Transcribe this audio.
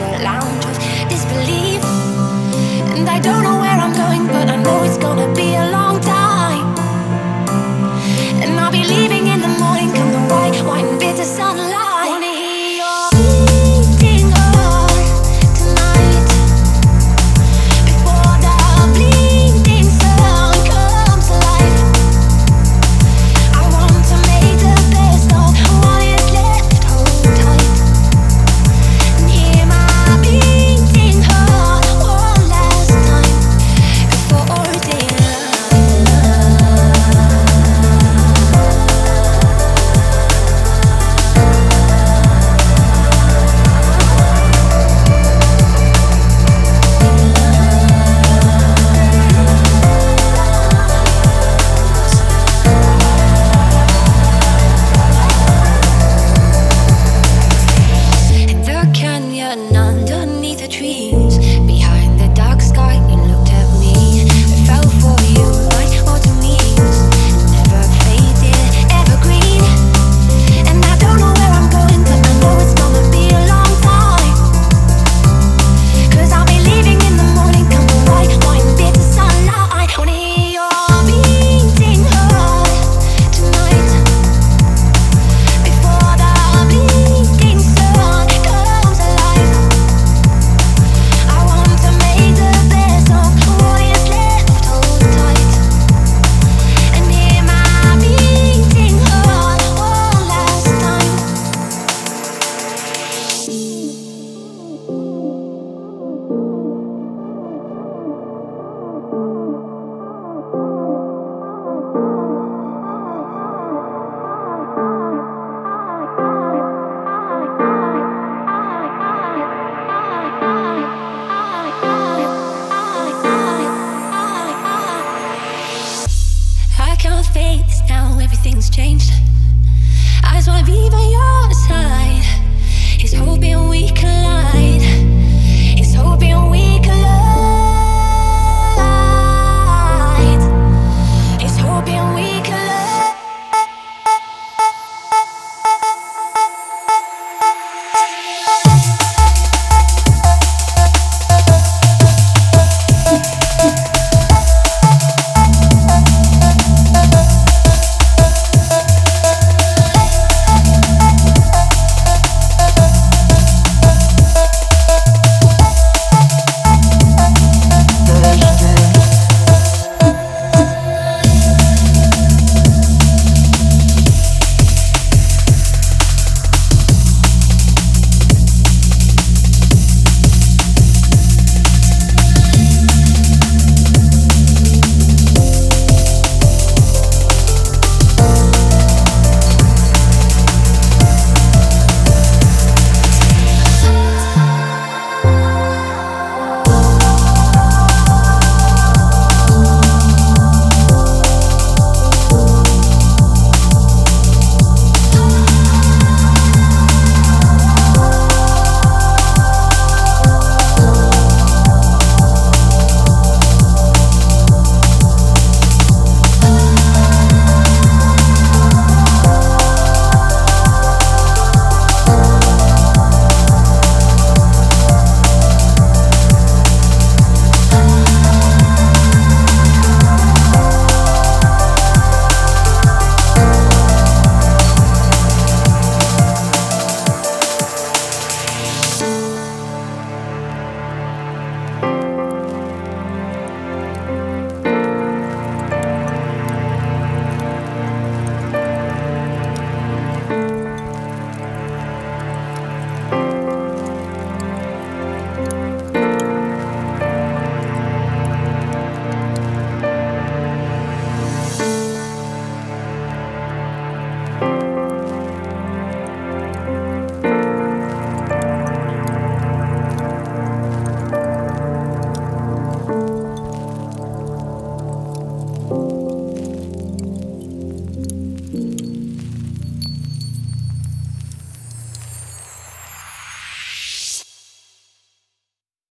a lounge of disbelief. And I don't know where I'm going, but I know it's gonna be a long time. And I'll be leaving in the morning, come the white and bitter sunlight. Wanna hear your beating heart tonight, before the bleeding sun comes alive. I want to make the best of what is left, hold tight, and hear my beating heart one last time before daylight. In the canyon underneath the trees, behind the dark sky, you looked at me. I fell for you like autumn leaves, never faded, evergreen. And I don't know where I'm going, but I know it's gonna be a long time. 'Cause I'll be leaving in the morning, come the white and bitter sunlight. Wanna hear your beating heart tonight, before the bleeding sun comes alive. I want to make the best of what is left, hold tight, and hear my beating heart one last time. I can't face now, everything's changed.